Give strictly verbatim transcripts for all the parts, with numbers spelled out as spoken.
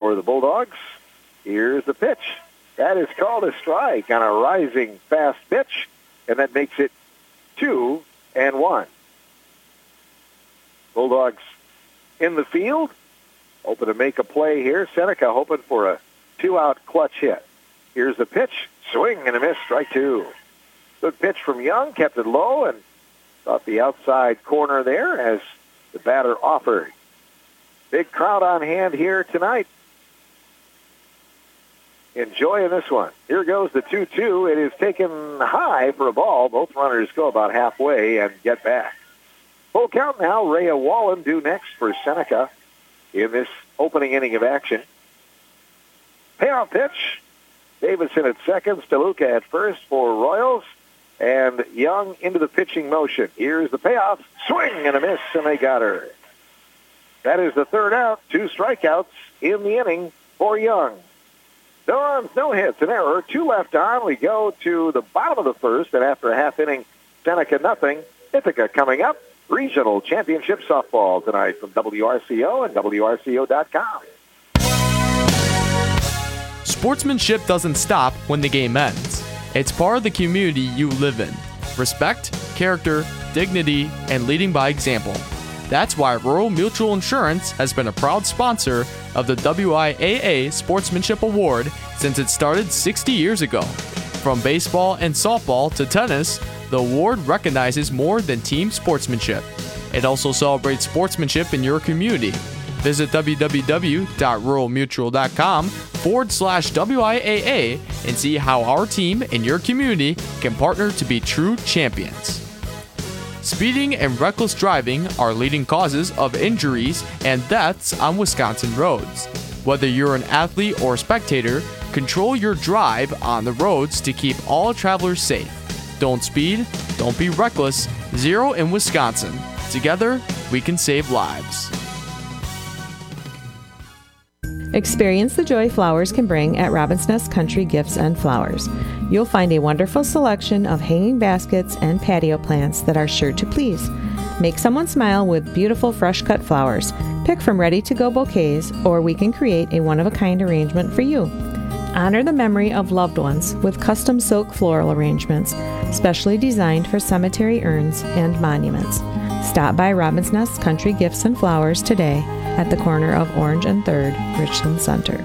for the Bulldogs. Here's the pitch. That is called a strike on a rising fast pitch, and that makes it two and one. Bulldogs in the field, hoping to make a play here. Seneca hoping for a two-out clutch hit. Here's the pitch. Swing and a miss, strike two. Good pitch from Young, kept it low, and thought the outside corner there as the batter offered. Big crowd on hand here tonight. Enjoying this one. Here goes the two two. It is taken high for a ball. Both runners go about halfway and get back. Full count now. Rhea Wallen due next for Seneca in this opening inning of action. Payoff pitch. Davison at second. Steluka at first for Royals. And Young into the pitching motion. Here's the payoff. Swing and a miss, and they got her. That is the third out. Two strikeouts in the inning for Young. No runs, no hits, an error. Two left on. We go to the bottom of the first, and after a half inning, Seneca nothing. Ithaca coming up. Regional Championship Softball tonight from W R C O and W R C O dot com. Sportsmanship doesn't stop when the game ends. It's part of the community you live in. Respect, character, dignity, and leading by example. That's why Rural Mutual Insurance has been a proud sponsor of the W I A A Sportsmanship Award since it started sixty years ago. From baseball and softball to tennis, the award recognizes more than team sportsmanship. It also celebrates sportsmanship in your community. Visit www.ruralmutual.com forward slash WIAA and see how our team and your community can partner to be true champions. Speeding and reckless driving are leading causes of injuries and deaths on Wisconsin roads. Whether you're an athlete or spectator, control your drive on the roads to keep all travelers safe. Don't speed, don't be reckless, zero in Wisconsin. Together, we can save lives. Experience the joy flowers can bring at Robin's Nest Country Gifts and Flowers. You'll find a wonderful selection of hanging baskets and patio plants that are sure to please. Make someone smile with beautiful fresh-cut flowers. Pick from ready-to-go bouquets, or we can create a one-of-a-kind arrangement for you. Honor the memory of loved ones with custom silk floral arrangements, specially designed for cemetery urns and monuments. Stop by Robin's Nest Country Gifts and Flowers today at the corner of Orange and third, Richland Center.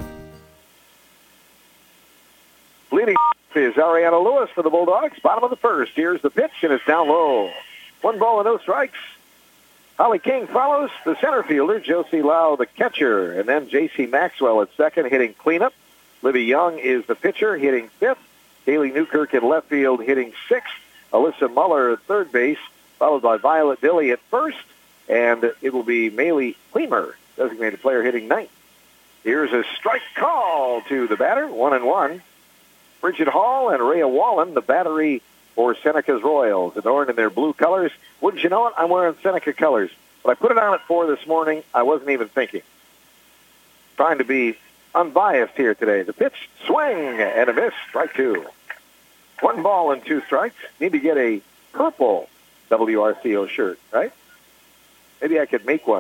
Leading is Ariana Lewis for the Bulldogs. Bottom of the first. Here's the pitch, and it's down low. One ball and no strikes. Holly King follows. The center fielder, Josie Lau, the catcher. And then J C Maxwell at second, hitting cleanup. Libby Young is the pitcher, hitting fifth. Haley Newkirk in left field, hitting sixth. Alyssa Muller at third base, followed by Violet Dilly at first. And it will be Maylee Kleemer, designated player, hitting ninth. Here's a strike call to the batter, one and one. Bridget Hall and Rhea Wallen, the battery for Seneca's Royals, adorned in their blue colors. Wouldn't you know it? I'm wearing Seneca colors. But I put it on at four this morning. I wasn't even thinking. Trying to be unbiased here today. The pitch, swing, and a miss, strike two. One ball and two strikes. Need to get a purple W R C O shirt, right? Maybe I could make one.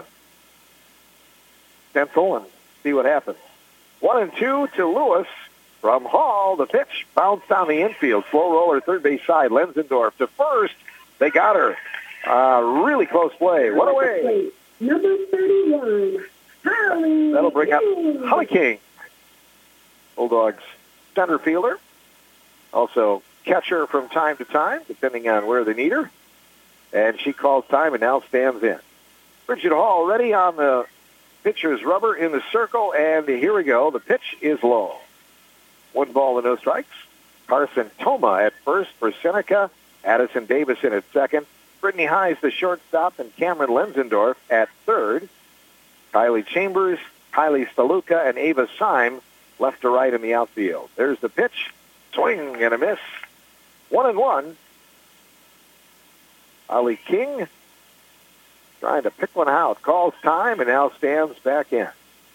Stencil and see what happens. One and two to Lewis. From Hall, the pitch bounced down the infield. Slow roller, third base side. Lenzendorf to first. They got her. Uh, really close play. What away. Number thirty-one, Holly That'll bring up King. Holly King. Bulldogs center fielder. Also catcher from time to time, depending on where they need her. And she calls time and now stands in. Bridget Hall ready on the pitcher's rubber in the circle. And here we go. The pitch is low. One ball and no strikes. Carson Toma at first for Seneca. Addison Davison at second. Brittany Highs, the shortstop, and Cameron Lenzendorf at third. Kylie Chambers, Kylie Steluka, and Ava Syme left to right in the outfield. There's the pitch. Swing and a miss. One and one. Ali King trying to pick one out. Calls time and now stands back in.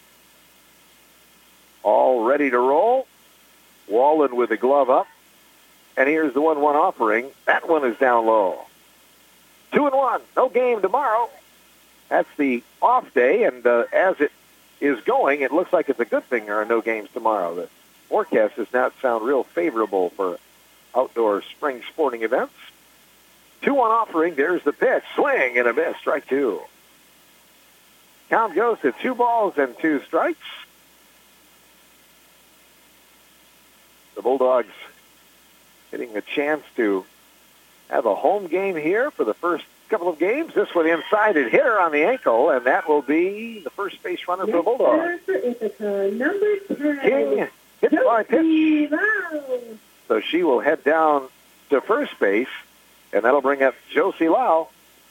All ready to roll. Wallen with the glove up. And here's the one one offering. That one is down low. Two and one. No game tomorrow. That's the off day. And uh, as it is going, it looks like it's a good thing there are no games tomorrow. The forecast does not sound real favorable for outdoor spring sporting events. two one offering. There's the pitch. Swing and a miss. Strike two. Count goes to two balls and two strikes. The Bulldogs getting a chance to have a home game here for the first couple of games. This one inside, it hit her on the ankle, and that will be the first base runner for the Bulldogs. For Ithaca, number ten. King hits by pitch. So she will head down to first base, and that'll bring up Josie Lau.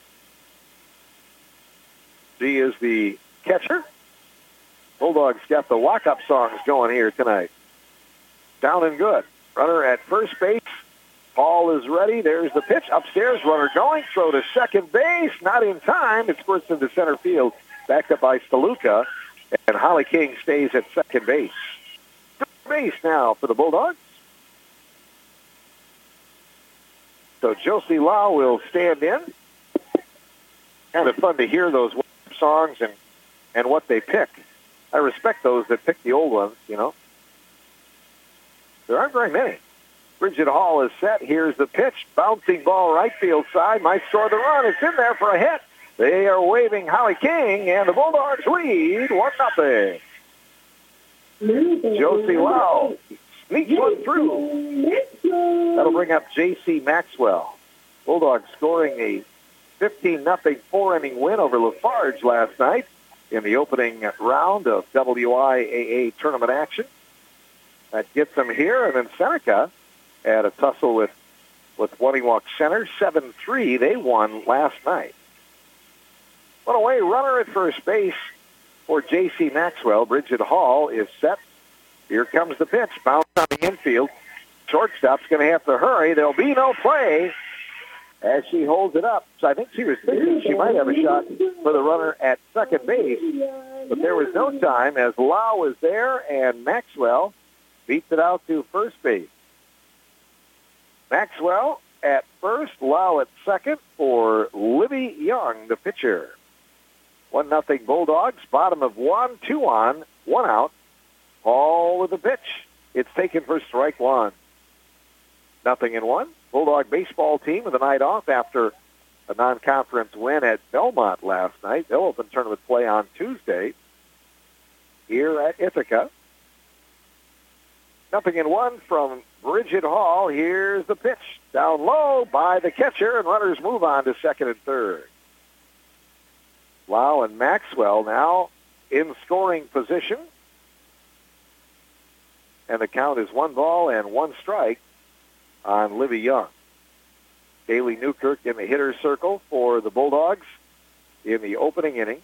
She is the catcher. Bulldogs got the walk-up songs going here tonight. Down and good. Runner at first base. Paul is ready. There's the pitch. Upstairs, runner going. Throw to second base. Not in time. It squirts into center field. Backed up by Staluka. And Holly King stays at second base. Third base now for the Bulldogs. So Josie Lau will stand in. Kind of fun to hear those songs and, and what they pick. I respect those that pick the old ones, you know. There aren't very many. Bridget Hall is set. Here's the pitch. Bouncing ball right field side. Might score the run. It's in there for a hit. They are waving Holly King, and the Bulldogs lead one nothing. Josie Lau sneaks one through. That'll bring up J C Maxwell. Bulldogs scoring a fifteen nothing four-inning win over Lafarge last night in the opening round of W I A A tournament action. That gets them here, and then Seneca had a tussle with, with Waniwak Center. seven three, they won last night. One away runner at first base for J C Maxwell. Bridget Hall is set. Here comes the pitch. Bounce on the infield. Shortstop's going to have to hurry. There'll be no play as she holds it up. So I think she was thinking she might have a shot for the runner at second base. But there was no time as Lau was there and Maxwell beats it out to first base. Maxwell at first, Lau at second for Libby Young, the pitcher. One nothing Bulldogs, bottom of one, two on, one out. All with the pitch. It's taken for strike one. Nothing in one. Bulldog baseball team with a night off after a non-conference win at Belmont last night. They'll open tournament play on Tuesday here at Ithaca. Nothing in one from Bridget Hall. Here's the pitch. Down low by the catcher, and runners move on to second and third. Lau and Maxwell now in scoring position. And the count is one ball and one strike on Libby Young. Haley Newkirk in the hitter's circle for the Bulldogs in the opening inning.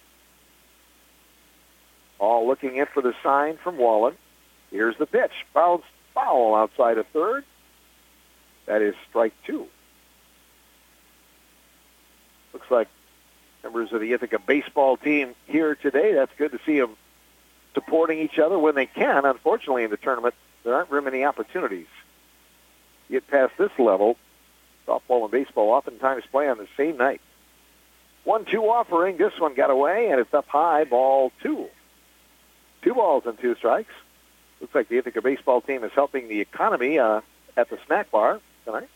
All looking in for the sign from Wallen. Here's the pitch. Bounced foul outside of third. That is strike two. Looks like members of the Ithaca baseball team here today. That's good to see them supporting each other when they can. Unfortunately, in the tournament, there aren't very many opportunities. Get past this level, softball and baseball oftentimes play on the same night. one two offering. This one got away, and it's up high, ball two. Two balls and two strikes. Looks like the Ithaca baseball team is helping the economy uh, at the snack bar tonight.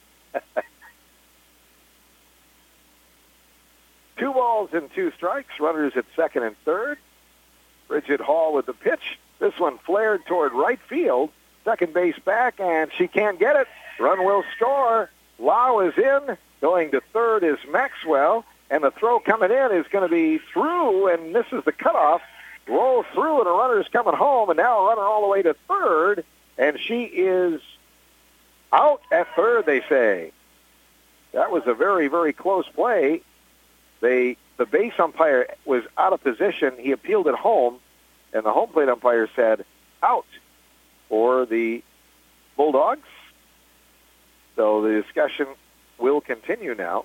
Two balls and two strikes. Runners at second and third. Bridget Hall with the pitch. This one flared toward right field. Second base back, and she can't get it. Run will score. Lau is in. Going to third is Maxwell, and the throw coming in is going to be through, and this is the cutoff. Roll through, and a runner's coming home, and now a runner all the way to third, and she is out at third, they say. That was a very, very close play. They, the base umpire was out of position. He appealed it home, and the home plate umpire said out for the Bulldogs. So the discussion will continue now.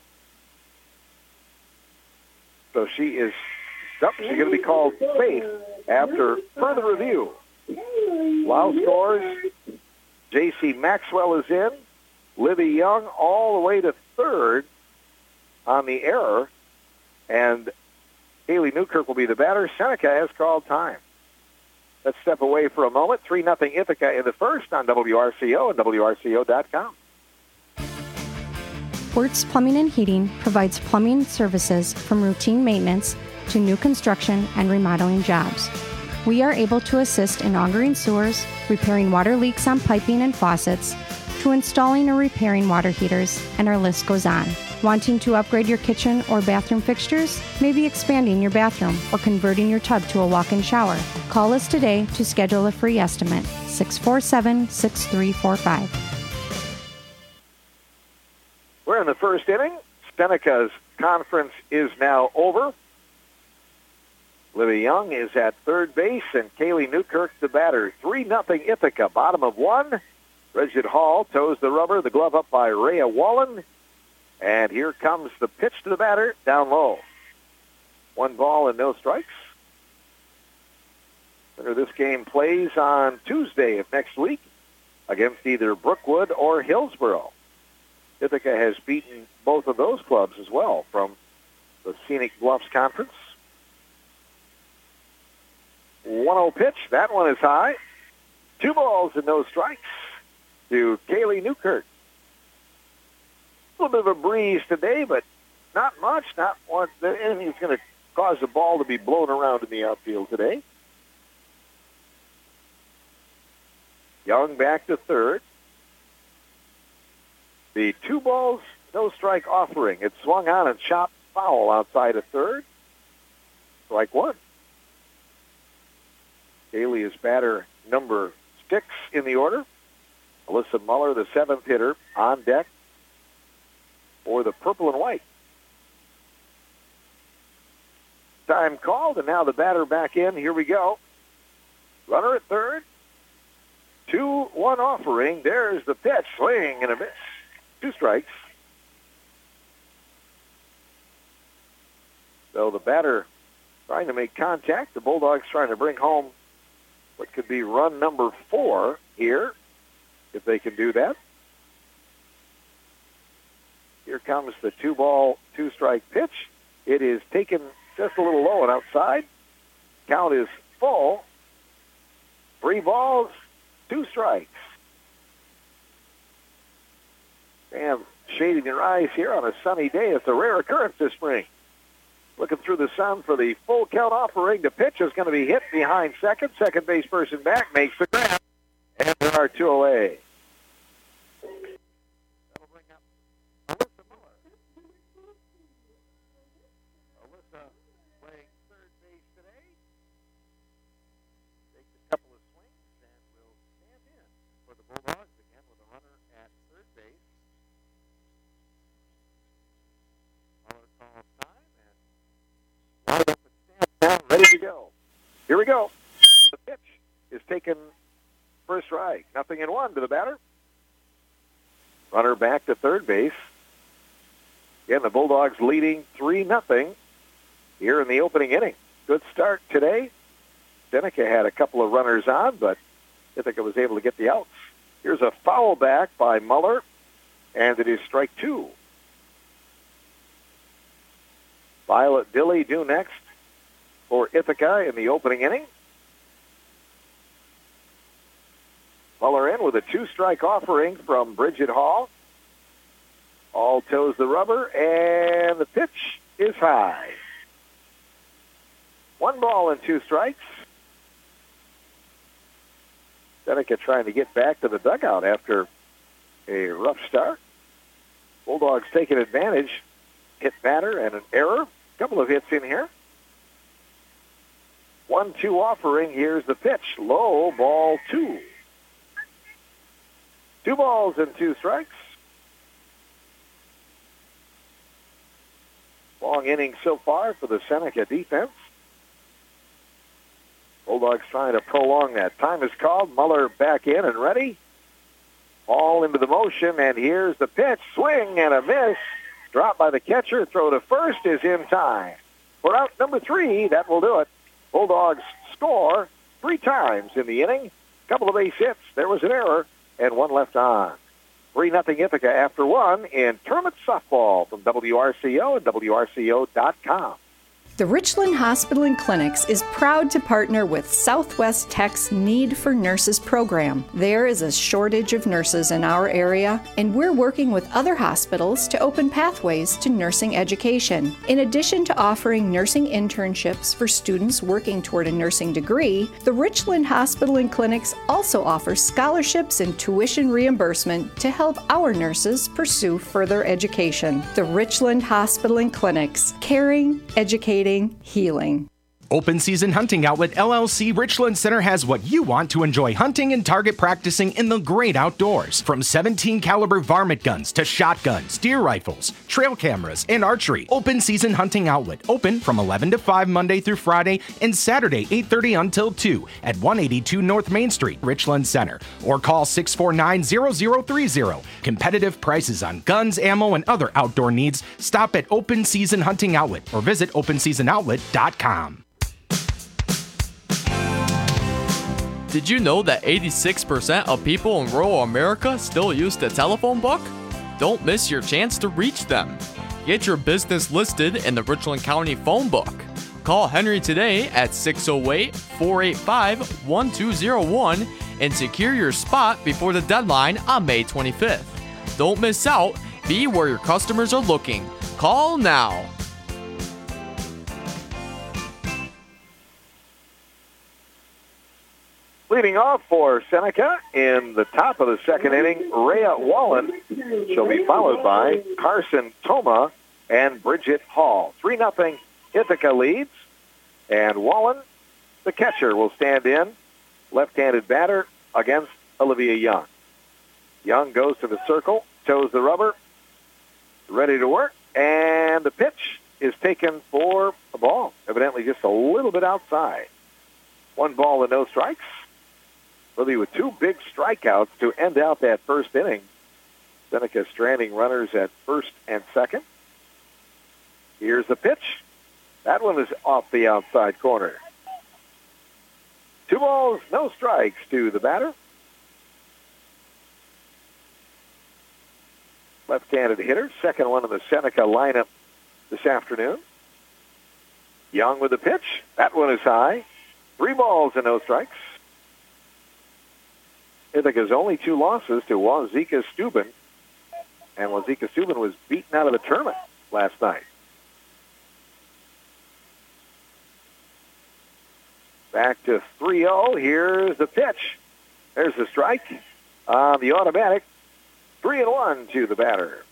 So she is up. She's going to be called safe after further review. Lau scores. J C Maxwell is in. Libby Young all the way to third on the error. And Kaylee Newkirk will be the batter. Seneca has called time. Let's step away for a moment. three nothing Ithaca in the first on W R C O and W R C O dot com. Wertz Plumbing and Heating provides plumbing services from routine maintenance to new construction and remodeling jobs. We are able to assist in augering sewers, repairing water leaks on piping and faucets, to installing or repairing water heaters, and our list goes on. Wanting to upgrade your kitchen or bathroom fixtures? Maybe expanding your bathroom or converting your tub to a walk-in shower? Call us today to schedule a free estimate, six four seven, six three four five. We're in the first inning. Seneca's conference is now over. Livy Young is at third base, and Kaylee Newkirk the batter. three nothing Ithaca, bottom of one. Bridget Hall toes the rubber, the glove up by Rhea Wallen. And here comes the pitch to the batter, down low. One ball and no strikes. Winner this game plays on Tuesday of next week against either Brookwood or Hillsboro. Ithaca has beaten both of those clubs as well from the Scenic Bluffs Conference. one oh pitch. That one is high. Two balls and no strikes to Kaylee Newkirk. A little bit of a breeze today, but not much. Not one. Anything that's going to cause the ball to be blown around in the outfield today. Young back to third. The two balls, no strike offering. It swung on and chopped foul outside of third. Strike one. Kaylee is batter number six in the order. Alyssa Muller, the seventh hitter, on deck for the purple and white. Time called, and now the batter back in. Here we go. Runner at third. two one offering. There's the pitch. Swing and a miss. Two strikes. So the batter trying to make contact. The Bulldogs trying to bring home what could be run number four here, if they can do that. Here comes the two-ball, two-strike pitch. It is taken just a little low and outside. Count is full. Three balls, two strikes. And shading your eyes here on a sunny day. It's a rare occurrence this spring. Looking through the sun for the full count offering. The pitch is going to be hit behind second. Second base person back makes the grab. And there are two away. That'll bring up Alyssa Miller. Alyssa playing third base today. Takes a couple of swings and will stand in for the Bulldogs again with a runner at third base. Miller calls time and lined up and stands down, ready to go. Here we go. The pitch is taken first strike. Nothing in one to the batter. Runner back to third base. Again, the Bulldogs leading three nothing here in the opening inning. Good start today. Seneca had a couple of runners on, but Ithaca was able to get the outs. Here's a foul back by Muller, and it is strike two. Violet Dilly due next for Ithaca in the opening inning. Muller in with a two-strike offering from Bridget Hall. All toes the rubber, and the pitch is high. One ball and two strikes. Seneca trying to get back to the dugout after a rough start. Bulldogs taking advantage. Hit batter and an error. Couple of hits in here. one two offering. Here's the pitch. Low, ball two. Two balls and two strikes. Long inning so far for the Seneca defense. Bulldogs trying to prolong that. Time is called. Muller back in and ready. All into the motion, and here's the pitch. Swing and a miss. Drop by the catcher. Throw to first is in time. For out number three, that will do it. Bulldogs score three times in the inning. Couple of base hits. There was an error, and one left on. three nothing Ithaca after one in tournament softball from W R C O and W R C O dot com. The Richland Hospital and Clinics is proud to partner with Southwest Tech's Need for Nurses program. There is a shortage of nurses in our area, and we're working with other hospitals to open pathways to nursing education. In addition to offering nursing internships for students working toward a nursing degree, the Richland Hospital and Clinics also offers scholarships and tuition reimbursement to help our nurses pursue further education. The Richland Hospital and Clinics, caring, educating, healing. Open Season Hunting Outlet L L C Richland Center has what you want to enjoy hunting and target practicing in the great outdoors. From seventeen caliber varmint guns to shotguns, deer rifles, trail cameras, and archery. Open Season Hunting Outlet, open from eleven to five Monday through Friday and Saturday eight thirty until two at one eighty-two North Main Street, Richland Center. Or call six four nine, zero zero three zero. Competitive prices on guns, ammo, and other outdoor needs. Stop at Open Season Hunting Outlet or visit open season outlet dot com. Did you know that eighty-six percent of people in rural America still use the telephone book? Don't miss your chance to reach them. Get your business listed in the Richland County phone book. Call Henry today at six oh eight, four eight five, one two oh one and secure your spot before the deadline on May twenty-fifth. Don't miss out. Be where your customers are looking. Call now. Leading off for Seneca in the top of the second inning, Rhea Wallen. She'll be followed by Carson Toma and Bridget Hall. three nothing Ithaca leads, and Wallen, the catcher, will stand in. Left-handed batter against Olivia Young. Young goes to the circle, toes the rubber, ready to work, and the pitch is taken for a ball, evidently just a little bit outside. One ball and no strikes. Really with two big strikeouts to end out that first inning. Seneca stranding runners at first and second. Here's the pitch. That one is off the outside corner. Two balls, no strikes to the batter. Left-handed hitter, second one in the Seneca lineup this afternoon. Young with the pitch. That one is high. Three balls and no strikes. Ithaca's only two losses to Wazeeka Steuben, and Wazeeka Steuben was beaten out of the tournament last night. Back to three oh. Here's the pitch. There's the strike on the automatic. Three and one to the batter.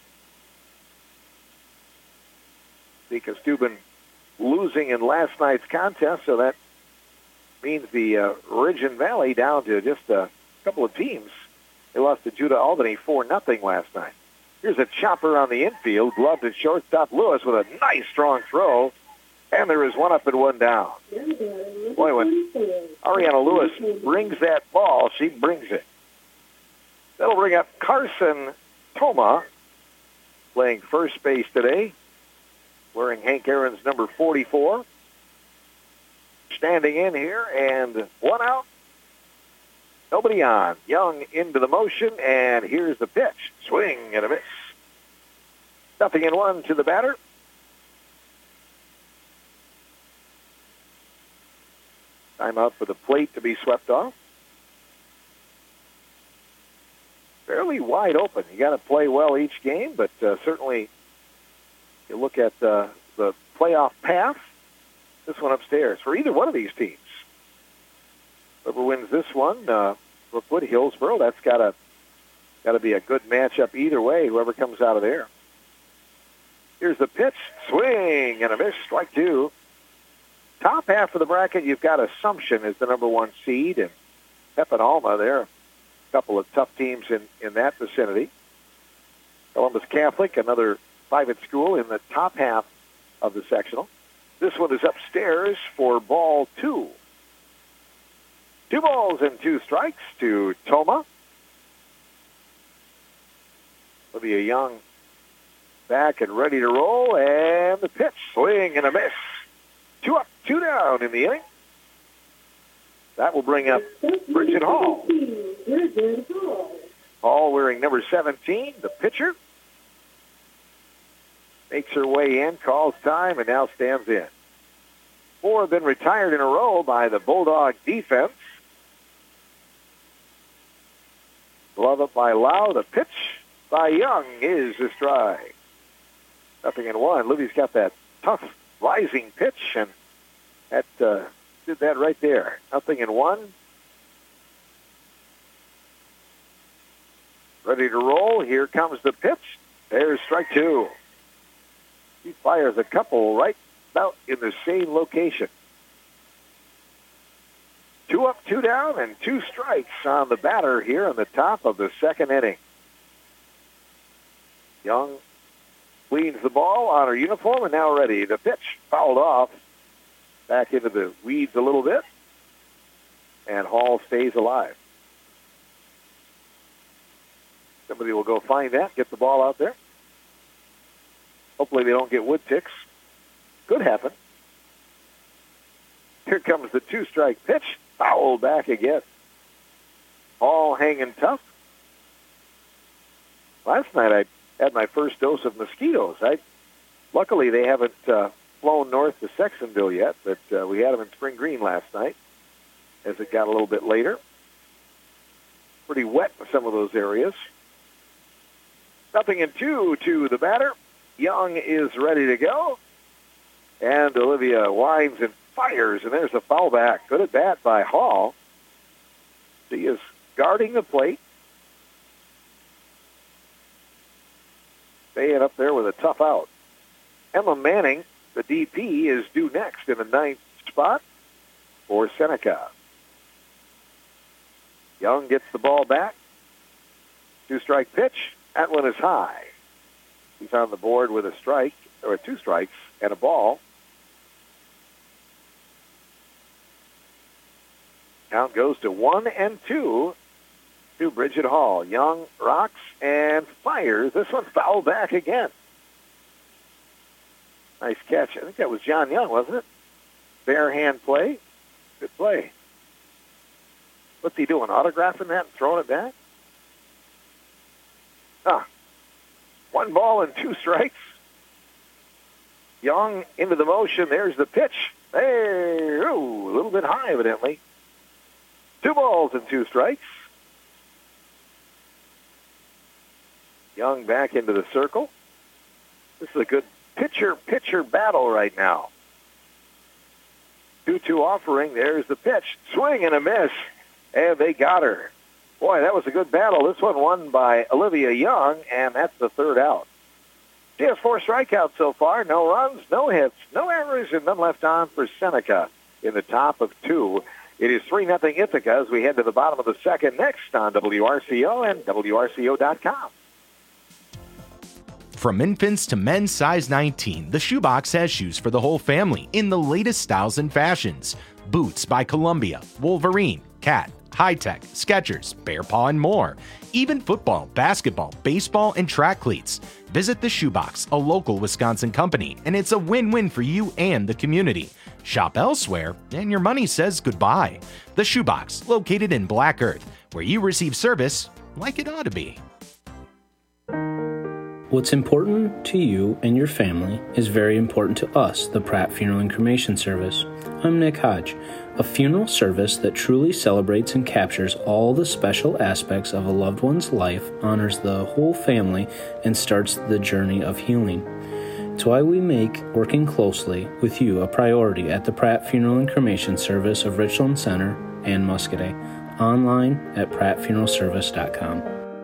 Wazeeka Steuben losing in last night's contest, so that means the uh, Ridge and Valley down to just a couple of teams. They lost to Judah Albany four nothing last night. Here's a chopper on the infield, gloved at shortstop Lewis with a nice strong throw, and there is one up and one down. Boy, when Ariana Lewis brings that ball, she brings it. That'll bring up Carson Toma, playing first base today, wearing Hank Aaron's number forty-four. Standing in here, and one out. Nobody on. Young into the motion, and here's the pitch. Swing and a miss. Nothing in one to the batter. Time out for the plate to be swept off. Fairly wide open. You got to play well each game, but uh, certainly you look at uh, the playoff path, this one upstairs for either one of these teams. Whoever wins this one, uh, Brookwood, Hillsboro, that's got to got to be a good matchup either way, whoever comes out of there. Here's the pitch. Swing and a miss. Strike two. Top half of the bracket, you've got Assumption as the number one seed, and Pepin Alma there. A couple of tough teams in, in that vicinity. Columbus Catholic, another private school in the top half of the sectional. This one is upstairs for ball two. Two balls and two strikes to Toma. Olivia Young back and ready to roll, and the pitch, swing and a miss. Two up, two down in the inning. That will bring up Bridget Hall. Hall wearing number seventeen, the pitcher. Makes her way in, calls time, and now stands in. Four have been retired in a row by the Bulldog defense. Glove up by Lau. The pitch by Young is a strike. Nothing in one. Libby's got that tough rising pitch, and that uh, did that right there. Nothing in one. Ready to roll. Here comes the pitch. There's strike two. He fires a couple right about in the same location. Two up, two down, and two strikes on the batter here on the top of the second inning. Young leans the ball on her uniform and now ready. The pitch fouled off back into the weeds a little bit, and Hall stays alive. Somebody will go find that, get the ball out there. Hopefully they don't get wood ticks. Could happen. Here comes the two-strike pitch. Foul back again. Hall hanging tough. Last night I had my first dose of mosquitoes. I, luckily they haven't uh, flown north to Sextonville yet, but uh, we had them in Spring Green last night as it got a little bit later. Pretty wet in some of those areas. Nothing in two to the batter. Young is ready to go. And Olivia winds and fires, and there's a foul back. Good at bat by Hall. She is guarding the plate. Staying up there with a tough out. Emma Manning, the D P, is due next in the ninth spot for Seneca. Young gets the ball back. Two-strike pitch. That one is high. He's on the board with a strike, or two strikes, and a ball. Count goes to one and two to Bridget Hall. Young rocks and fires. This one fouled back again. Nice catch. I think that was John Young, wasn't it? Bare hand play. Good play. What's he doing? Autographing that and throwing it back? Ah. One ball and two strikes. Young into the motion. There's the pitch. There. Ooh, a little bit high, evidently. Two balls and two strikes. Young back into the circle. This is a good pitcher-pitcher battle right now. two two offering. There's the pitch. Swing and a miss. And they got her. Boy, that was a good battle. This one won by Olivia Young, and that's the third out. She has four strikeouts so far. No runs, no hits, no errors, and none left on for Seneca in the top of two. It is three nothing Ithaca as we head to the bottom of the second next on W R C O and W R C O dot com. From infants to men's size nineteen, the Shoebox has shoes for the whole family in the latest styles and fashions. Boots by Columbia, Wolverine, Cat, High Tech, Skechers, Bear Paw, and more. Even football, basketball, baseball, and track cleats. Visit the Shoebox, a local Wisconsin company, and it's a win-win for you and the community. Shop elsewhere, and your money says goodbye. The Shoebox, located in Black Earth, where you receive service like it ought to be. What's important to you and your family is very important to us, the Pratt Funeral and Cremation Service. I'm Nick Hodge, a funeral service that truly celebrates and captures all the special aspects of a loved one's life, honors the whole family, and starts the journey of healing. It's why we make working closely with you a priority at the Pratt Funeral and Cremation Service of Richland Center and Muscadet. Online at pratt funeral service dot com.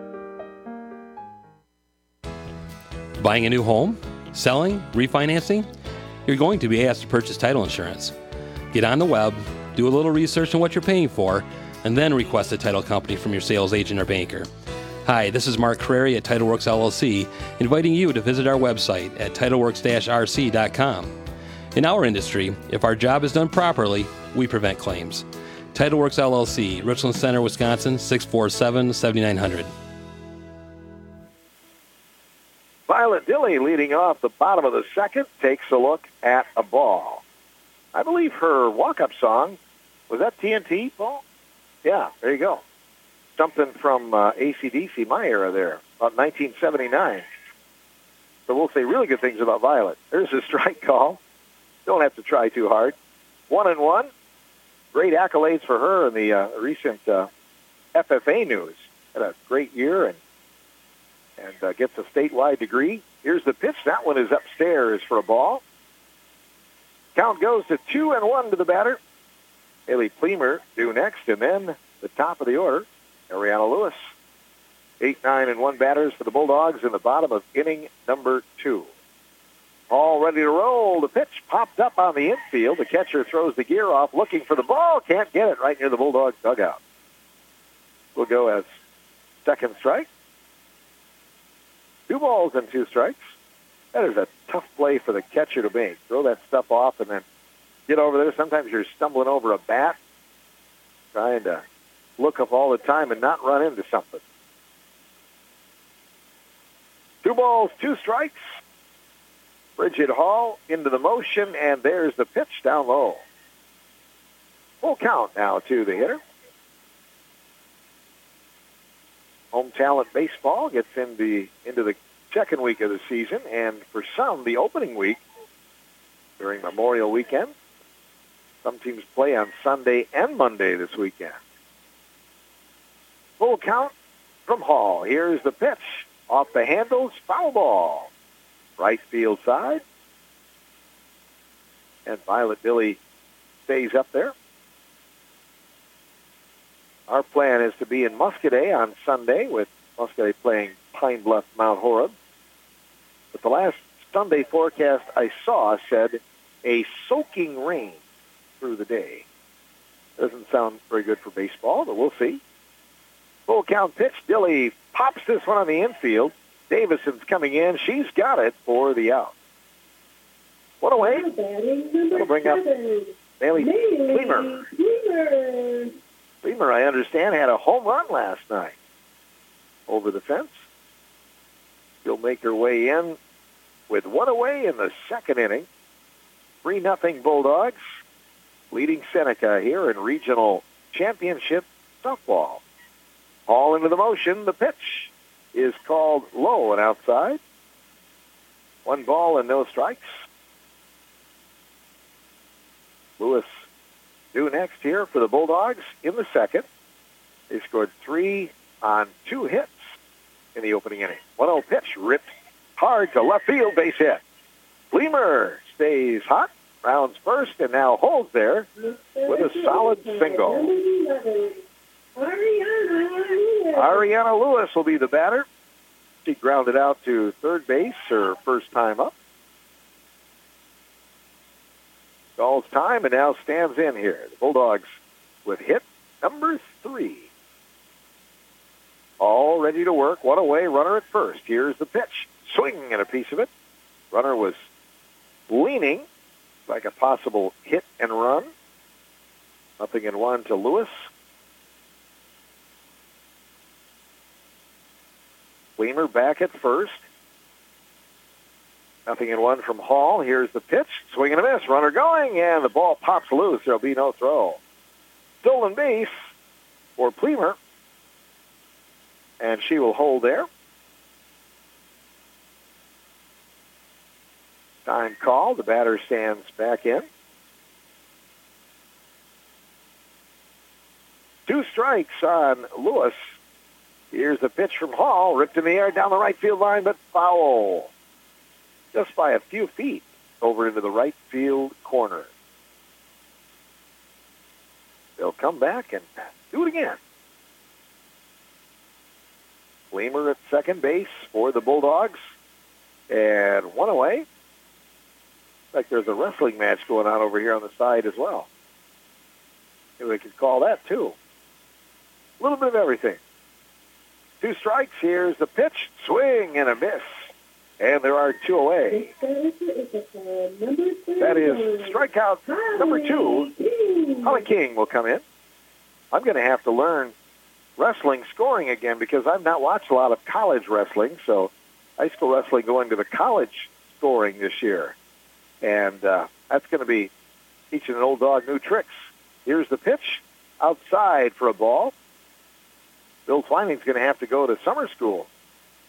Buying a new home? Selling? Refinancing? You're going to be asked to purchase title insurance. Get on the web, do a little research on what you're paying for, and then request a title company from your sales agent or banker. Hi, this is Mark Crary at TitleWorks L L C, inviting you to visit our website at titleworks dash r c dot com. In our industry, if our job is done properly, we prevent claims. TitleWorks L L C, Richland Center, Wisconsin, six four seven, seven nine zero zero. Violet Dilly leading off the bottom of the second takes a look at a ball. I believe her walk-up song, was that T N T, Paul? Yeah, there you go. Something from uh, A C D C, my era there, about nineteen seventy-nine. So we'll say really good things about Violet. There's a strike call. Don't have to try too hard. one and one. Great accolades for her in the uh, recent uh, F F A news. Had a great year and and uh, gets a statewide degree. Here's the pitch. That one is upstairs for a ball. Count goes to two and one to the batter. Haley Pleamer due next, and then the top of the order, Ariana Lewis. Eight, nine, and one batters for the Bulldogs in the bottom of inning number two. All ready to roll. The pitch popped up on the infield. The catcher throws the gear off, looking for the ball. Can't get it right near the Bulldogs dugout. We'll go as second strike. Two balls and two strikes. That is a tough play for the catcher to make. Throw that stuff off and then get over there. Sometimes you're stumbling over a bat, trying to look up all the time and not run into something. Two balls, two strikes. Bridget Hall into the motion, and there's the pitch down low. Full count now to the hitter. Home Talent Baseball gets in the, into the second week of the season, and for some, the opening week during Memorial Weekend. Some teams play on Sunday and Monday this weekend. Full count from Hall. Here's the pitch. Off the handles, foul ball. Right field side. And Violet Billy stays up there. Our plan is to be in Muscadet on Sunday with Muscadet playing Pine Bluff Mount Horeb. But the last Sunday forecast I saw said a soaking rain through the day. Doesn't sound very good for baseball, but we'll see. Full count pitch. Dilly pops this one on the infield. Davison's coming in. She's got it for the out. What away? That'll bring up Bailey Pleamer. Pleamer, I understand, had a home run last night over the fence. She'll make her way in with one away in the second inning. three nothing Bulldogs, leading Seneca here in regional championship softball. Hall into the motion. The pitch is called low and outside. One ball and no strikes. Lewis due next here for the Bulldogs in the second. They scored three on two hits in the opening inning. one oh pitch ripped hard to left field, base hit. Pleamer stays hot, rounds first, and now holds there with a solid single. Ariana Lewis will be the batter. She grounded out to third base her first time up. Calls time and now stands in here. The Bulldogs with hit number three. All ready to work. One away, runner at first. Here's the pitch. Swing and a piece of it. Runner was leaning like a possible hit and run. Nothing in one to Lewis. Pleamer back at first. Nothing in one from Hall. Here's the pitch. Swing and a miss. Runner going, and the ball pops loose. There'll be no throw. Stolen base for Pleamer. And she will hold there. Time call. The batter stands back in. Two strikes on Lewis. Here's the pitch from Hall. Ripped in the air down the right field line, but foul. Just by a few feet over into the right field corner. They'll come back and do it again. Pleamer at second base for the Bulldogs. And one away. Like there's a wrestling match going on over here on the side as well. Maybe we could call that too. A little bit of everything. Two strikes. Here's the pitch. Swing and a miss. And there are two away. That is strikeout number two. Holly King will come in. I'm going to have to learn wrestling scoring again because I've not watched a lot of college wrestling. So high school wrestling going to the college scoring this year. And uh, that's going to be teaching an old dog new tricks. Here's the pitch. Outside for a ball. Bill Twining's going to have to go to summer school.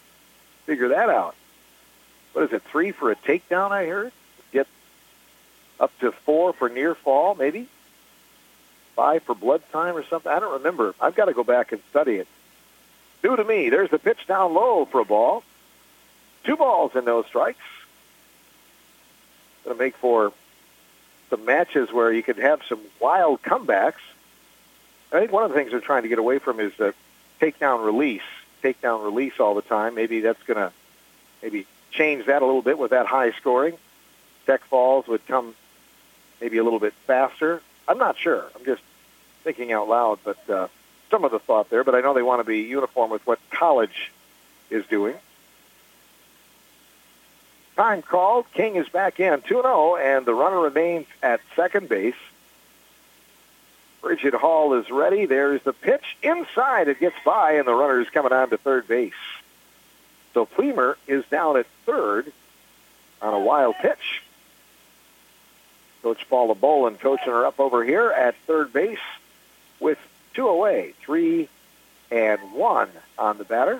Figure that out. What is it, three for a takedown, I heard? Get up to four for near fall, maybe five for blood time or something. I don't remember. I've got to go back and study it. Two to me. There's the pitch down low for a ball. Two balls and no strikes. Going to make for some matches where you could have some wild comebacks. I think one of the things they're trying to get away from is the takedown release. Takedown release all the time. Maybe that's going to maybe change that a little bit with that high scoring. Tech falls would come maybe a little bit faster. I'm not sure. I'm just thinking out loud, but uh, some of the thought there. But I know they want to be uniform with what college is doing. Time called. King is back in two and oh, and the runner remains at second base. Bridget Hall is ready. There's the pitch. Inside, it gets by, and the runner is coming on to third base. So Plemer is down at third on a wild pitch. Coach Paula Bolin coaching her up over here at third base with two away, three and one on the batter.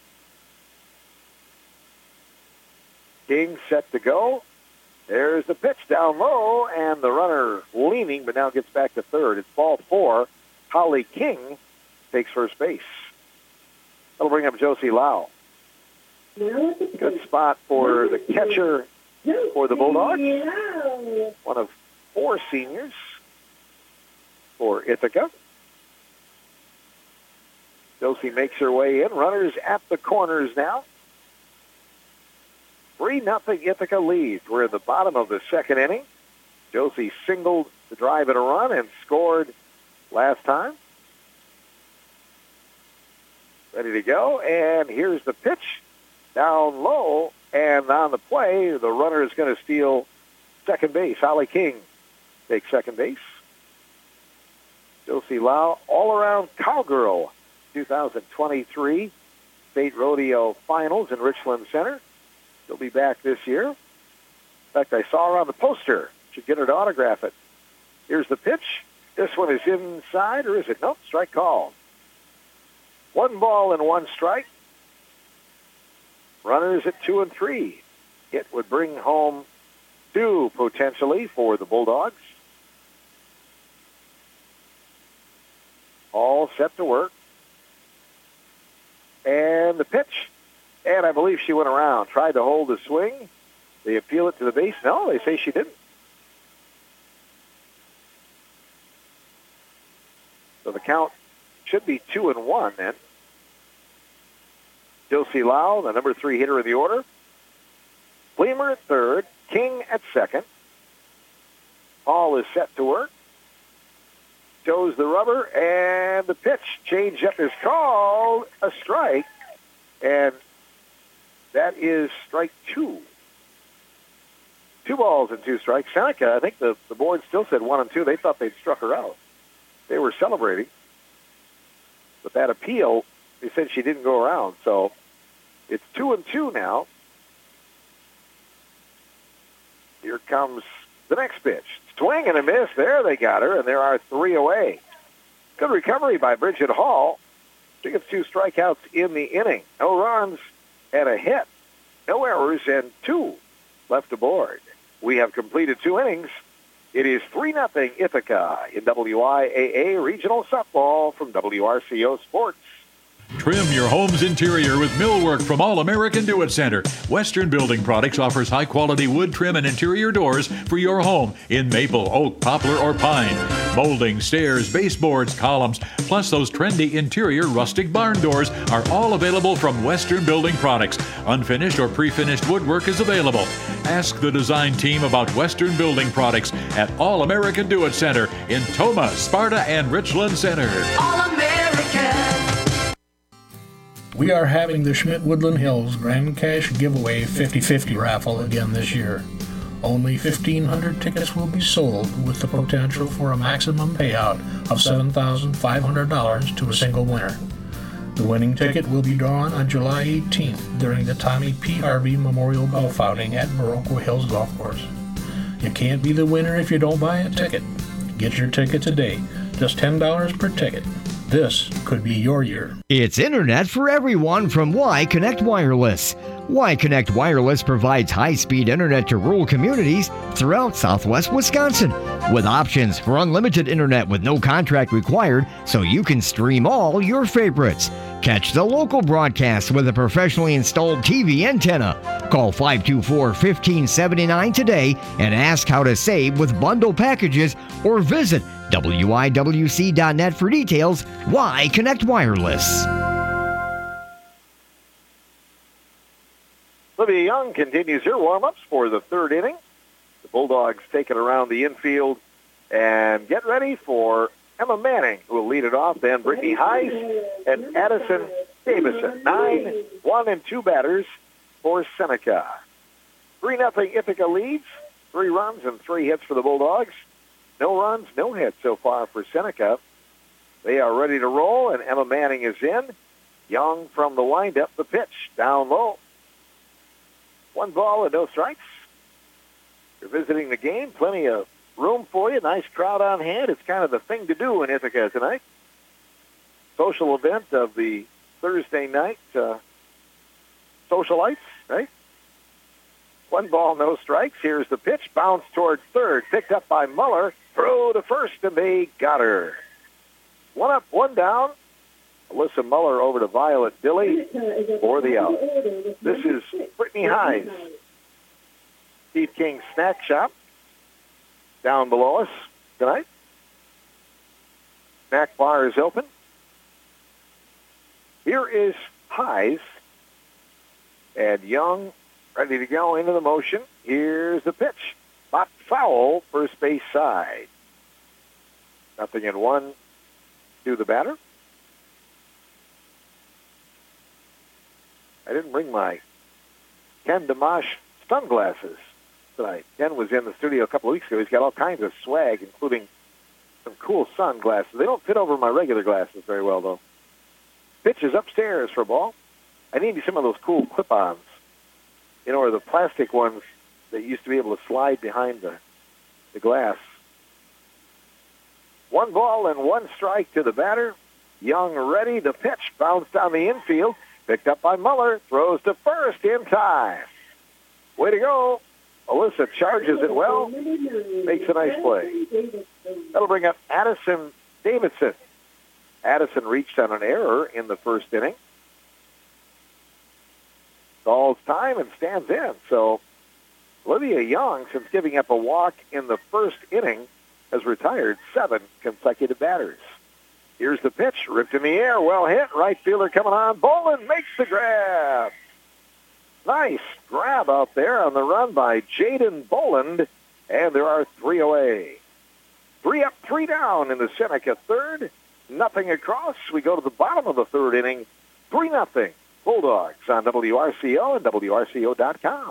King set to go. There's the pitch down low, and the runner leaning, but now gets back to third. It's ball four. Holly King takes first base. That'll bring up Josie Lau. Good spot for the catcher for the Bulldogs. One of four seniors for Ithaca. Josie makes her way in. Runners at the corners now. three nothing Ithaca leads. We're in the bottom of the second inning. Josie singled to drive in a run and scored last time. Ready to go, and here's the pitch. Down low, and on the play, the runner is going to steal second base. Holly King takes second base. Josie Lau, all-around cowgirl, two thousand twenty-three State Rodeo Finals in Richland Center. She'll be back this year. In fact, I saw her on the poster. Should get her to autograph it. Here's the pitch. This one is inside, or is it? Nope, strike call. One ball and one strike. Runners at two and three. It would bring home two potentially for the Bulldogs. All set to work. And the pitch. And I believe she went around, tried to hold the swing. They appeal it to the base. No, they say she didn't. So the count should be two and one then. Josie Lau, the number three hitter in the order. Plemer at third. King at second. Hall is set to work. Shows the rubber, and the pitch. Change up is called a strike. And that is strike two. Two balls and two strikes. Seneca, I think the, the board still said one and two. They thought they'd struck her out. They were celebrating. But that appeal, they said she didn't go around. So it's two and two now. Here comes the next pitch. Swing and a miss. There they got her, and there are three away. Good recovery by Bridget Hall. She gets two strikeouts in the inning. No runs and a hit. No errors and two left aboard. We have completed two innings. It is three nothing Ithaca in W I A A Regional Softball from W R C O Sports. Trim your home's interior with millwork from All American Do-It Center. Western Building Products offers high-quality wood trim and interior doors for your home in maple, oak, poplar, or pine. Molding, stairs, baseboards, columns, plus those trendy interior rustic barn doors are all available from Western Building Products. Unfinished or pre-finished woodwork is available. Ask the design team about Western Building Products at All American Do-It Center in Toma, Sparta, and Richland Center. All American. We are having the Schmidt Woodland Hills Grand Cash Giveaway fifty fifty raffle again this year. Only fifteen hundred tickets will be sold with the potential for a maximum payout of seven thousand five hundred dollars to a single winner. The winning ticket will be drawn on July eighteenth during the Tommy P. Harvey Memorial Golf Outing at Baroque Hills Golf Course. You can't be the winner if you don't buy a ticket. Get your ticket today. Just ten dollars per ticket. This could be your year. It's internet for everyone from Y Connect Wireless. Y Connect Wireless provides high-speed internet to rural communities throughout southwest Wisconsin, with options for unlimited internet with no contract required, so you can stream all your favorites. Catch the local broadcast with a professionally installed T V antenna. Call five two four, one five seven nine today and ask how to save with bundle packages, or visit W I W C dot net for details. Y Connect Wireless. Olivia Young continues her warm-ups for the third inning. The Bulldogs take it around the infield and get ready for Emma Manning, who will lead it off. Then Brittany Heise and Addison Davison. Nine, one, and two batters for Seneca. Three nothing Ithaca leads. Three runs and three hits for the Bulldogs. No runs, no hits so far for Seneca. They are ready to roll, and Emma Manning is in. Young from the windup, the pitch down low. One ball and no strikes. You're visiting the game. Plenty of room for you. Nice crowd on hand. It's kind of the thing to do in Ithaca tonight. Social event of the Thursday night uh, socialites, right? One ball, no strikes. Here's the pitch. Bounce towards third. Picked up by Muller. Throw to first, and they got her. One up, one down. Alyssa Muller over to Violet Dilly for the out. This is Brittany Heise. Steve King's Snack Shop down below us tonight. Snack bar is open. Here is Heise and Young ready to go into the motion. Here's the pitch. Not foul, first base side. Nothing in one to the batter. I didn't bring my Ken Dimash sunglasses tonight. Ken was in the studio a couple of weeks ago. He's got all kinds of swag, including some cool sunglasses. They don't fit over my regular glasses very well, though. Pitch is upstairs for a ball. I need some of those cool clip-ons, you know, or the plastic ones that used to be able to slide behind the, the glass. One ball and one strike to the batter. Young ready. The pitch bounced down the infield. Picked up by Muller. Throws to first in time. Way to go. Alyssa charges it well. Makes a nice play. That'll bring up Addison Davidson. Addison reached on an error in the first inning. Stalls time and stands in. So Olivia Young, since giving up a walk in the first inning, has retired seven consecutive batters. Here's the pitch, ripped in the air, well hit, right fielder coming on. Boland makes the grab. Nice grab out there on the run by Jaden Boland, and there are three away. Three up, three down in the Seneca third. Nothing across. We go to the bottom of the third inning. Three nothing. Bulldogs on W R C O and W R C O dot com.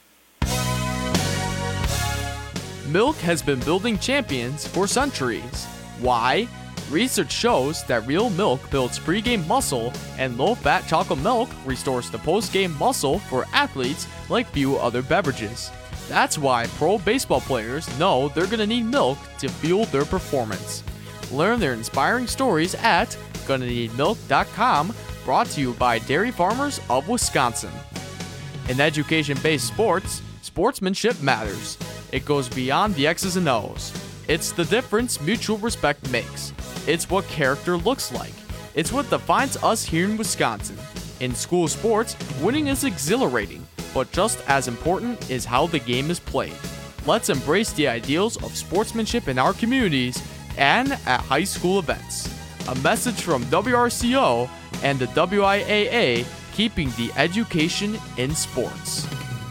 Milk has been building champions for centuries. Why? Research shows that real milk builds pre-game muscle, and low-fat chocolate milk restores the post-game muscle for athletes like few other beverages. That's why pro baseball players know they're going to need milk to fuel their performance. Learn their inspiring stories at gonna need milk dot com, brought to you by Dairy Farmers of Wisconsin. In education-based sports, sportsmanship matters. It goes beyond the X's and O's. It's the difference mutual respect makes. It's what character looks like. It's what defines us here in Wisconsin. In school sports, winning is exhilarating, but just as important is how the game is played. Let's embrace the ideals of sportsmanship in our communities and at high school events. A message from W R C O and the W I A A, keeping the education in sports.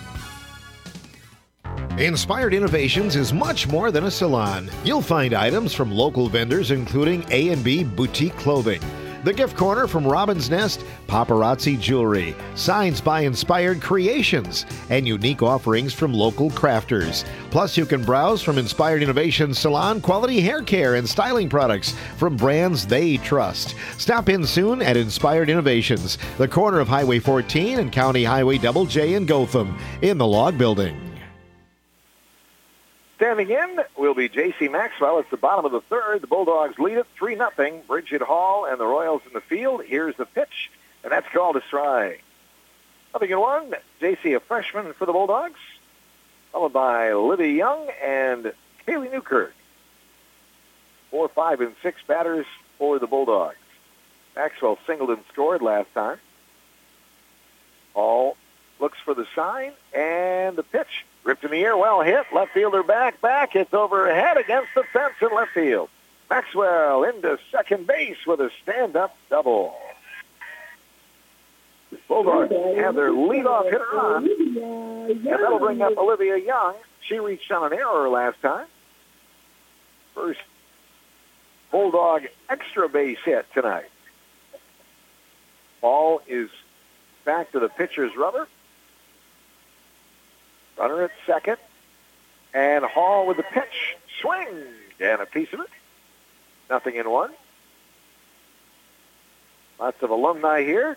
Inspired Innovations is much more than a salon. You'll find items from local vendors including A and B Boutique Clothing, The Gift Corner from Robin's Nest, Paparazzi Jewelry, Signs by Inspired Creations, and unique offerings from local crafters. Plus, you can browse from Inspired Innovations salon quality hair care and styling products from brands they trust. Stop in soon at Inspired Innovations, the corner of Highway fourteen and County Highway Double J in Gotham, in the Log Building. Standing in will be J C Maxwell. It's the bottom of the third. The Bulldogs lead it three nothing. Bridget Hall and the Royals in the field. Here's the pitch, and that's called a strike. Nothing in one. J C, a freshman for the Bulldogs, followed by Livy Young and Kaylee Newkirk. Four, five, and six batters for the Bulldogs. Maxwell singled and scored last time. Hall looks for the sign, and the pitch. Ripped in the air, well hit. Left fielder back, back. It's overhead against the fence in left field. Maxwell into second base with a stand-up double. The Bulldogs have their leadoff hitter on, and that'll bring up Olivia Young. She reached on an error last time. First Bulldog extra base hit tonight. Ball is back to the pitcher's rubber. Runner at second. And Hall with the pitch. Swing. And a piece of it. Nothing in one. Lots of alumni here.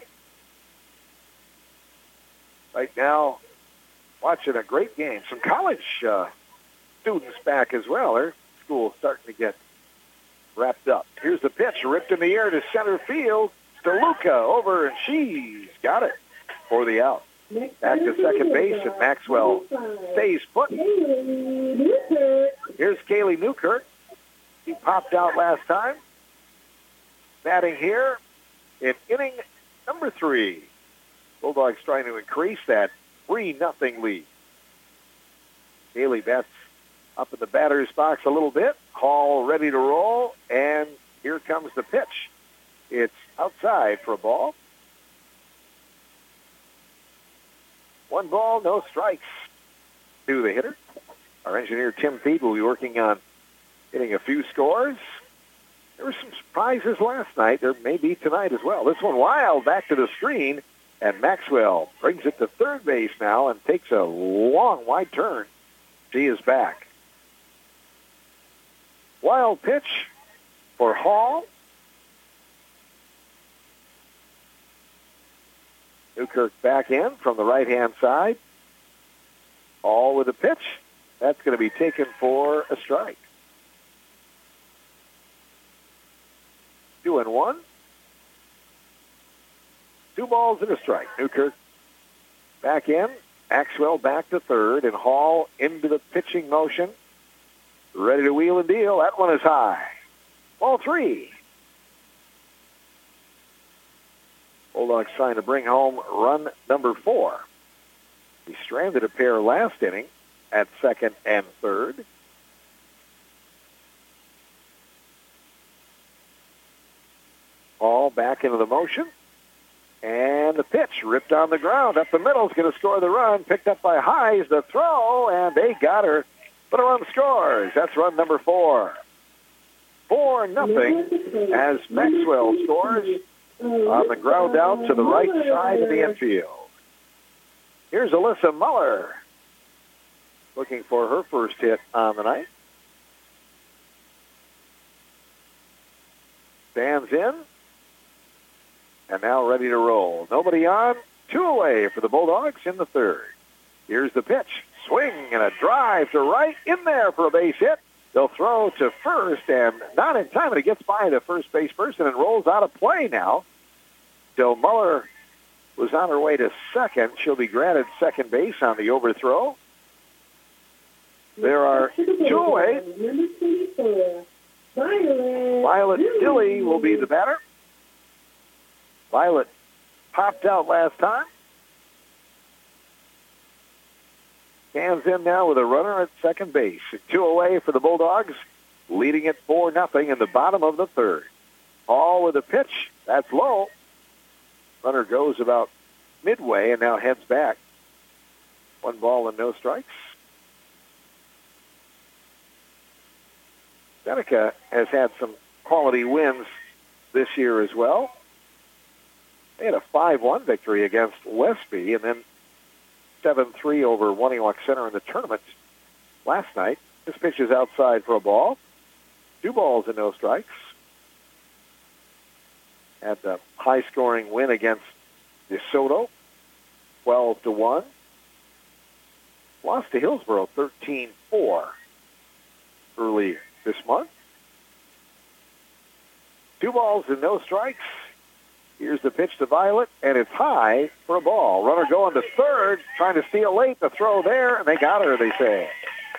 Right now, watching a great game. Some college uh, students back as well. Their school's starting to get wrapped up. Here's the pitch. Ripped in the air to center field. DeLuca over, and she's got it for the out. Back to second base, and Maxwell stays put. Here's Kaylee Newkirk. He popped out last time. Batting here in inning number three. Bulldogs trying to increase that three nothing lead. Kaylee bats up in the batter's box a little bit. Hall ready to roll, and here comes the pitch. It's outside for a ball. One ball, no strikes to the hitter. Our engineer, Tim Feed, will be working on hitting a few scores. There were some surprises last night. There may be tonight as well. This one wild back to the screen, and Maxwell brings it to third base now and takes a long, wide turn. She is back. Wild pitch for Hall. Newkirk back in from the right-hand side. All with a pitch. That's going to be taken for a strike. Two and one. Two balls and a strike. Newkirk back in. Maxwell back to third, and Hall into the pitching motion. Ready to wheel and deal. That one is high. Ball three. Bulldogs trying to bring home run number four. He stranded a pair last inning at second and third. Ball back into the motion. And the pitch ripped on the ground. Up the middle is going to score the run. Picked up by Hayes. The throw, and they got her. But a run scores. That's run number four. Four nothing as Maxwell scores on the ground out to the right side of the infield. Here's Alyssa Muller looking for her first hit on the night. Stands in. And now ready to roll. Nobody on. Two away for the Bulldogs in the third. Here's the pitch. Swing and a drive to right. In there for a base hit. They'll throw to first, and not in time, and it gets by the first base person and rolls out of play now. So Muller was on her way to second. She'll be granted second base on the overthrow. There are two away. Violet Dilley will be the batter. Violet popped out last time. Hands in now with a runner at second base. Two away for the Bulldogs, leading it four nothing in the bottom of the third. Hall with a pitch. That's low. Runner goes about midway and now heads back. One ball and no strikes. Seneca has had some quality wins this year as well. They had a five one victory against Westby and then seven three over Waniwak Center in the tournament last night. This pitch is outside for a ball. Two balls and no strikes. Had a high-scoring win against DeSoto, twelve to one. Lost to Hillsboro thirteen four. early this month. Two balls and no strikes. Here's the pitch to Violet, and it's high for a ball. Runner going to third, trying to steal late. The throw there, and they got her, they say.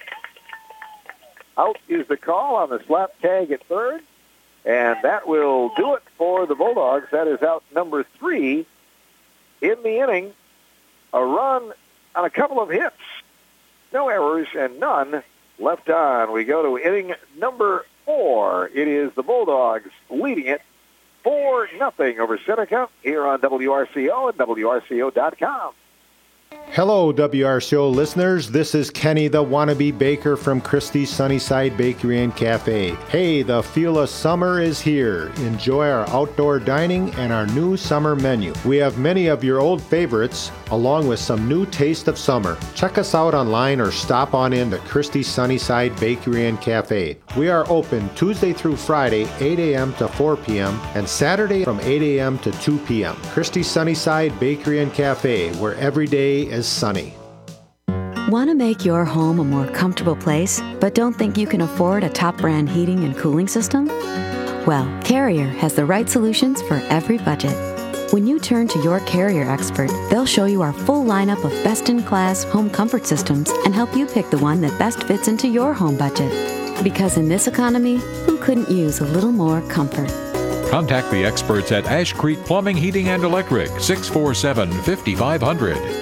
Out is the call on the slap tag at third, and that will do it for the Bulldogs. That is out number three in the inning. A run on a couple of hits. No errors and none left on. We go to inning number four. It is the Bulldogs leading it four nothing over Seneca here on W R C O and W R C O dot com. Hello, W R C O listeners. This is Kenny the Wannabe Baker from Christie's Sunnyside Bakery and Cafe. Hey, the feel of summer is here. Enjoy our outdoor dining and our new summer menu. We have many of your old favorites, along with some new taste of summer. Check us out online or stop on in to Christie's Sunnyside Bakery and Cafe. We are open Tuesday through Friday, eight a.m. to four p.m., and Saturday from eight a.m. to two p.m. Christie's Sunnyside Bakery and Cafe, where every day is sunny. Want to make your home a more comfortable place, but don't think you can afford a top brand heating and cooling system? Well, Carrier has the right solutions for every budget. When you turn to your Carrier expert, they'll show you our full lineup of best-in-class home comfort systems and help you pick the one that best fits into your home budget. Because in this economy, who couldn't use a little more comfort? Contact the experts at Ash Creek Plumbing, Heating, and Electric, six four seven, five five zero zero.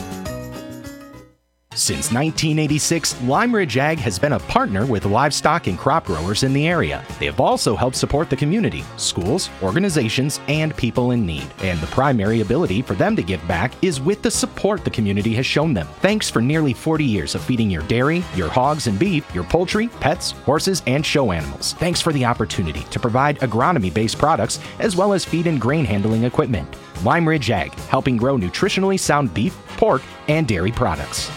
Since nineteen eighty-six, Lime Ridge Ag has been a partner with livestock and crop growers in the area. They have also helped support the community, schools, organizations, and people in need. And the primary ability for them to give back is with the support the community has shown them. Thanks for nearly forty years of feeding your dairy, your hogs and beef, your poultry, pets, horses, and show animals. Thanks for the opportunity to provide agronomy-based products as well as feed and grain handling equipment. Lime Ridge Ag, helping grow nutritionally sound beef, pork, and dairy products.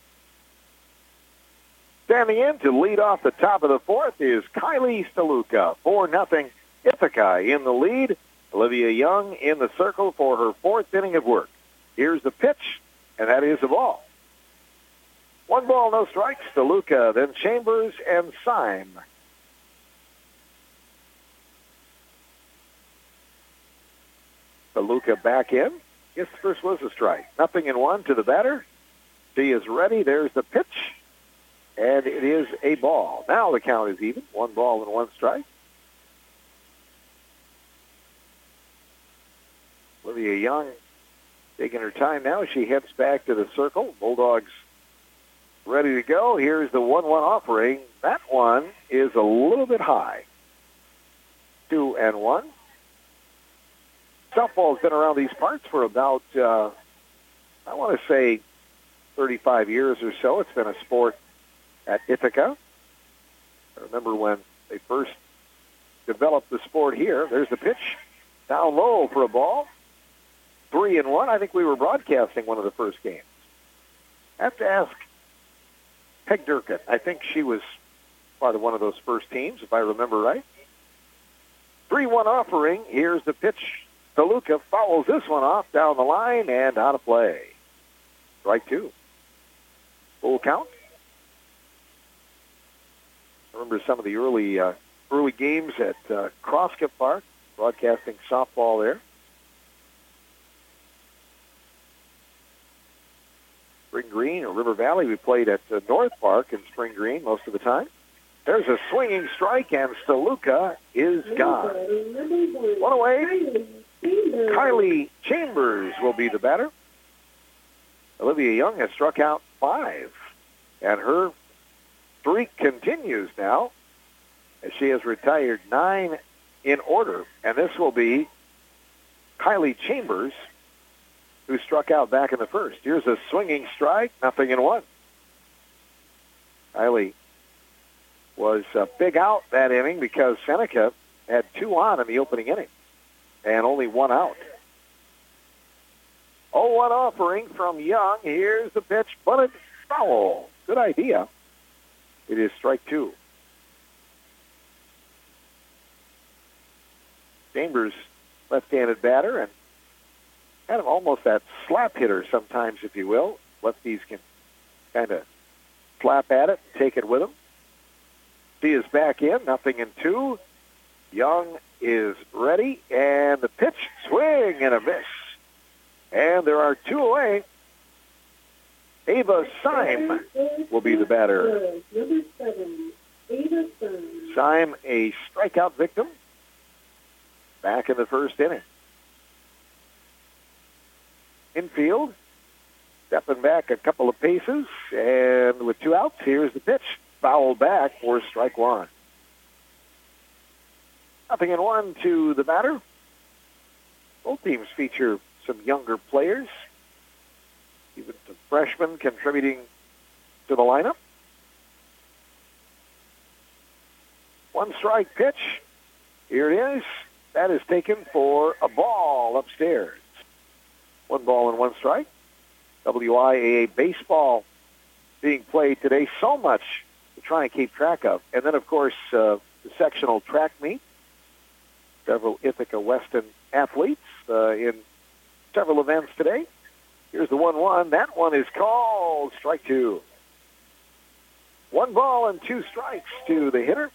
Standing in to lead off the top of the fourth is Kylie Staluka. four nothing Ithaca in the lead. Olivia Young in the circle for her fourth inning of work. Here's the pitch, and that is the ball. One ball, no strikes. Staluka, then Chambers and Syme. Staluka back in. Guess the first was a strike. Nothing in one to the batter. She is ready. There's the pitch. And it is a ball. Now the count is even. One ball and one strike. Olivia Young taking her time now. She heads back to the circle. Bulldogs ready to go. Here's the one one offering. That one is a little bit high. Two and one. Softball's been around these parts for about, uh, I want to say, thirty-five years or so. It's been a sport at Ithaca. I remember when they first developed the sport here. There's the pitch. Down low for a ball. Three and one. I think we were broadcasting one of the first games. I have to ask Peg Durkin. I think she was part of one of those first teams, if I remember right. three one offering. Here's the pitch. Staluka fouls this one off down the line and out of play. Strike two. Full count. I remember some of the early uh, early games at uh, Crosscut Park, broadcasting softball there. Spring Green or River Valley, we played at uh, North Park in Spring Green most of the time. There's a swinging strike, and Staluka is gone. One away. Kylie Chambers will be the batter. Olivia Young has struck out five, and her streak continues now as she has retired nine in order. And this will be Kylie Chambers, who struck out back in the first. Here's a swinging strike, nothing in one. Kylie was a big out that inning because Seneca had two on in the opening inning and only one out. oh one offering from Young. Here's the pitch, but it's foul. Good idea. It is strike two. Chambers, left-handed batter, and kind of almost that slap hitter sometimes, if you will. Lefties can kind of slap at it, take it with them. He is back in, nothing in two. Young is ready, and the pitch, swing and a miss. And there are two away. Ava Syme will be the batter. Number seven, Ava Syme. Syme, a strikeout victim, back in the first inning. Infield, stepping back a couple of paces, and with two outs, here's the pitch. Foul back for strike one. Nothing in one to the batter. Both teams feature some younger players, even some freshmen contributing to the lineup. One strike pitch. Here it is. That is taken for a ball upstairs. One ball and one strike. W I A A baseball being played today. So much to try and keep track of. And then, of course, uh, the sectional track meet. Several Ithaca Weston athletes uh, in several events today. Here's the one one. That one is called strike two. One ball and two strikes to the hitter.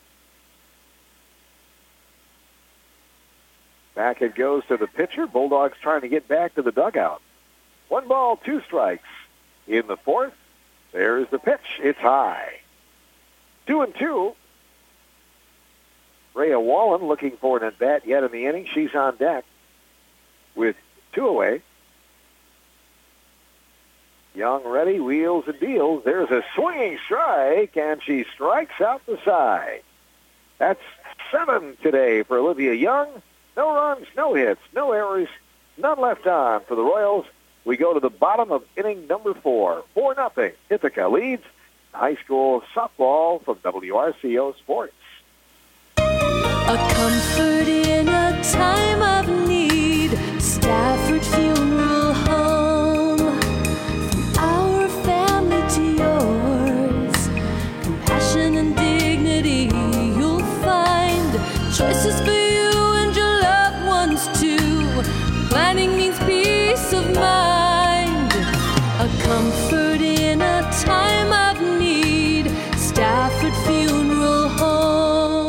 Back it goes to the pitcher. Bulldogs trying to get back to the dugout. One ball, two strikes in the fourth. There's the pitch. It's high. Two and two. Rhea Wallen looking for an at-bat yet in the inning. She's on deck with two away. Young ready, wheels and deals. There's a swinging strike, and she strikes out the side. That's seven today for Olivia Young. No runs, no hits, no errors, none left on for the Royals. We go to the bottom of inning number four. four nothing. Ithaca leads high school softball from W R C O Sports. A comfort in a time of need. Stafford Funeral Home. From our family to yours. Compassion and dignity you'll find. Choices for you and your loved ones too. Planning means peace of mind. A comfort in a time of need. Stafford Funeral Home.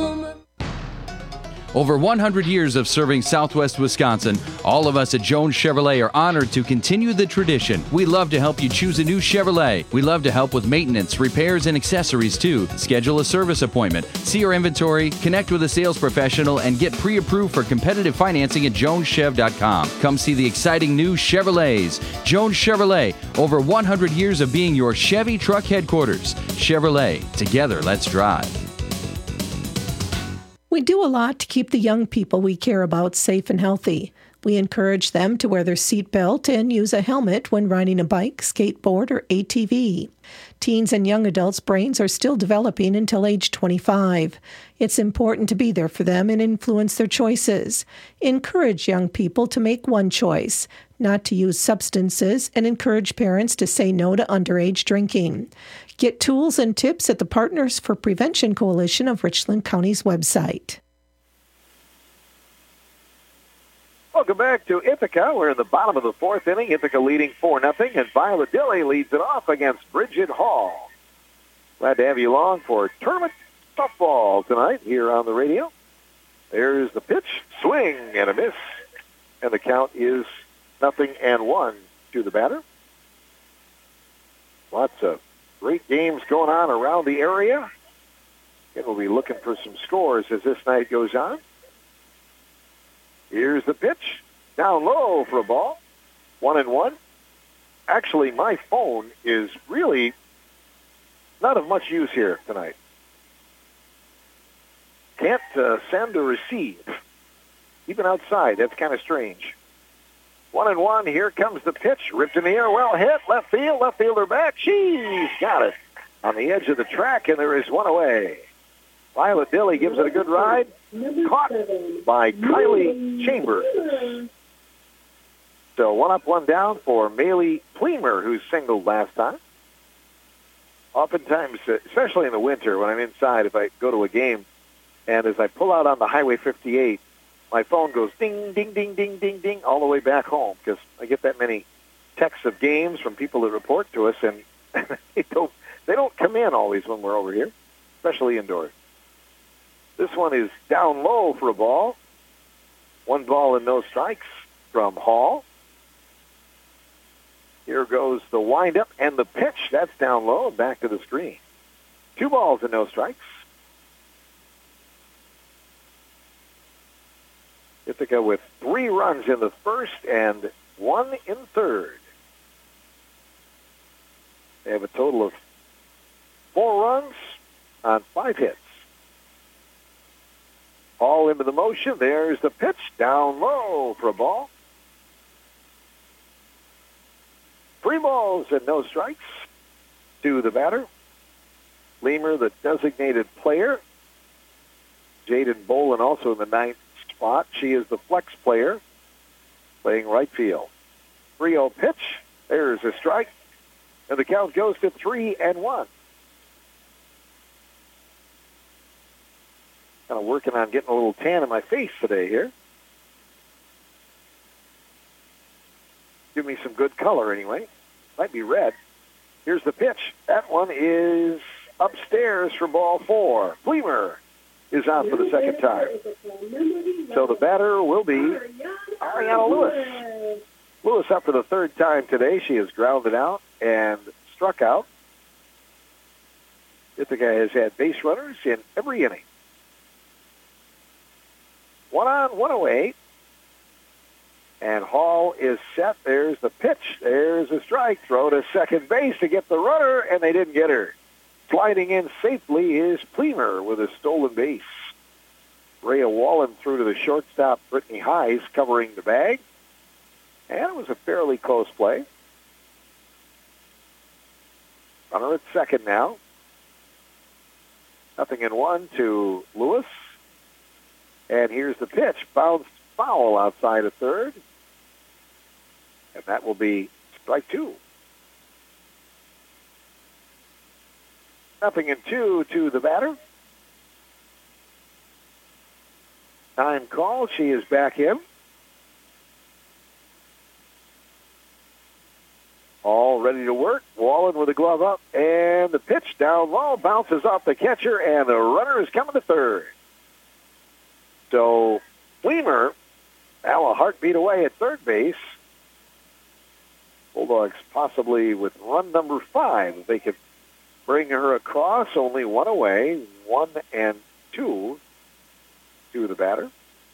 Over one hundred years of serving Southwest Wisconsin, all of us at Jones Chevrolet are honored to continue the tradition. We love to help you choose a new Chevrolet. We love to help with maintenance, repairs, and accessories too. Schedule a service appointment, see our inventory, connect with a sales professional, and get pre-approved for competitive financing at jones chev dot com. Come see the exciting new Chevrolets. Jones Chevrolet, over one hundred years of being your Chevy truck headquarters. Chevrolet, together let's drive. We do a lot to keep the young people we care about safe and healthy. We encourage them to wear their seatbelt and use a helmet when riding a bike, skateboard, or A T V. Teens and young adults' brains are still developing until age twenty-five. It's important to be there for them and influence their choices. Encourage young people to make one choice, not to use substances, and encourage parents to say no to underage drinking. Get tools and tips at the Partners for Prevention Coalition of Richland County's website. Welcome back to Ithaca. We're in the bottom of the fourth inning. Ithaca leading four nothing, and Violet Dilly leads it off against Bridget Hall. Glad to have you along for tournament softball tonight here on the radio. There's the pitch, swing, and a miss. And the count is nothing and one to the batter. Lots of great games going on around the area. And we'll be looking for some scores as this night goes on. Here's the pitch. Down low for a ball. One and one. Actually, my phone is really not of much use here tonight. Can't uh, send or receive. Even outside, that's kind of strange. One and one. Here comes the pitch. Ripped in the air. Well hit. Left field. Left fielder back. She's got it on the edge of the track, and there is one away. Violet Dilly gives it a good ride. Caught by Kylie Chambers. So one up, one down for Maylee Pleamer, who singled last time. Oftentimes, especially in the winter when I'm inside, if I go to a game, and as I pull out on the Highway fifty-eight, my phone goes ding, ding, ding, ding, ding, ding, all the way back home, because I get that many texts of games from people that report to us, and they don't, they don't come in always when we're over here. especially indoors. This one is down low for a ball. One ball and no strikes from Hall. Here goes the windup and the pitch. That's down low and back to the screen. Two balls and no strikes. Ithaca with three runs in the first and one in third. They have a total of four runs on five hits. All into the motion. There's the pitch down low for a ball. Three balls and no strikes to the batter. Leamer, the designated player. Jaden Bolin also in the ninth spot. She is the flex player, playing right field. three oh pitch. There's a strike. And the count goes to three and one. Kind of working on getting a little tan in my face today here. Give me some good color anyway. Might be red. Here's the pitch. That one is upstairs for ball four. Fleemer is out for the second time. So the batter will be Ariana Lewis. Lewis up for the third time today. She has grounded out and struck out. Ithaca has had base runners in every inning. One on, one away. And Hall is set. There's the pitch. There's a strike. Throw to second base to get the runner, and they didn't get her. Sliding in safely is Pleamer with a stolen base. Rhea Wallen threw to the shortstop, Brittany Hayes, covering the bag. And it was a fairly close play. Runner at second now. Nothing in one to Lewis. And here's the pitch. Bounced foul outside of third. And that will be strike two. Nothing in two to the batter. Time call. She is back in. All ready to work. Wallen with the glove up. And the pitch down low. Bounces off the catcher. And the runner is coming to third. So Fleemer, now a heartbeat away at third base. Bulldogs possibly with run number five. If they could bring her across, only one away. One and two to the batter.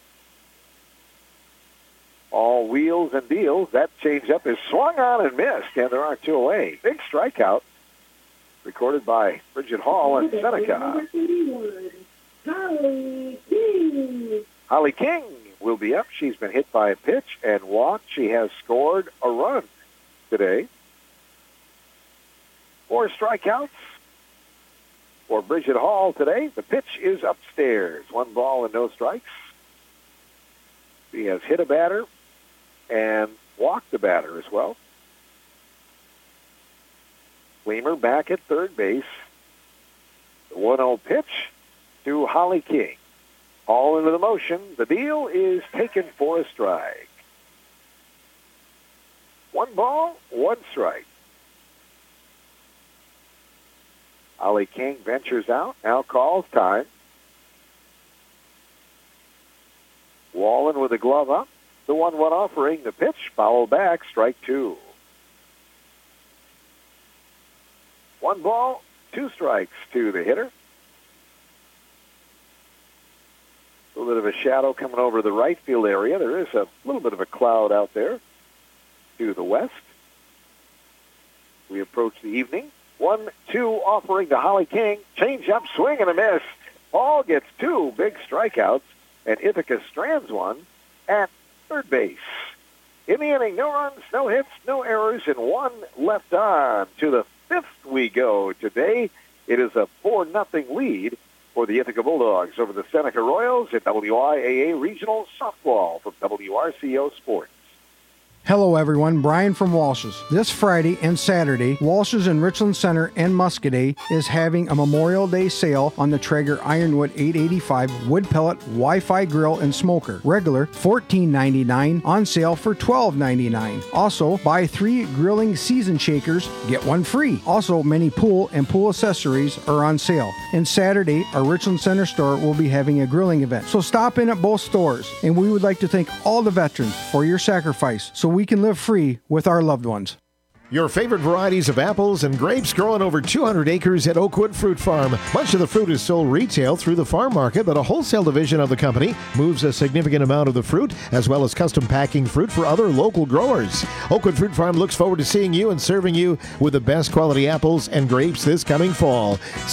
All wheels and deals. That changeup is swung on and missed, and there are two away. Big strikeout recorded by Bridget Hall and Seneca. Holly King. Holly King will be up. She's been hit by a pitch and walked. She has scored a run today. Four strikeouts for Bridget Hall today. The pitch is upstairs. One ball and no strikes. She has hit a batter and walked the batter as well. Fleemer back at third base. The one oh pitch to Holly King. All into the motion. The deal is taken for a strike. One ball, one strike. Holly King ventures out. Now calls time. Wallen with the glove up. The one one offering. The pitch fouled back. Strike two. One ball, two strikes to the hitter. A little bit of a shadow coming over the right field area. There is a little bit of a cloud out there to the west. We approach the evening. One, two offering to Holly King. Change up, swing and a miss. Hall gets two big strikeouts, and Ithaca strands one at third base. In the inning, no runs, no hits, no errors, and one left on. To the fifth we go today. It is a four nothing lead for the Ithaca Bulldogs over the Seneca Royals at W I A A Regional Softball from W R C O Sports. Hello everyone, Brian from Walsh's. This Friday and Saturday, Walsh's in Richland Center and Muscoda is having a Memorial Day sale on the Traeger Ironwood eight eighty-five wood pellet Wi-Fi grill and smoker. Regular fourteen ninety-nine, on sale for twelve ninety-nine. Also, buy three grilling season shakers, get one free. Also, many pool and pool accessories are on sale. And Saturday, our Richland Center store will be having a grilling event. So stop in at both stores, and we would like to thank all the veterans for your sacrifice so we can live free with our loved ones. Your favorite varieties of apples and grapes grow on over two hundred acres at Oakwood Fruit Farm. Much of the fruit is sold retail through the farm market, but a wholesale division of the company moves a significant amount of the fruit, as well as custom packing fruit for other local growers. Oakwood Fruit Farm looks forward to seeing you and serving you with the best quality apples and grapes this coming fall.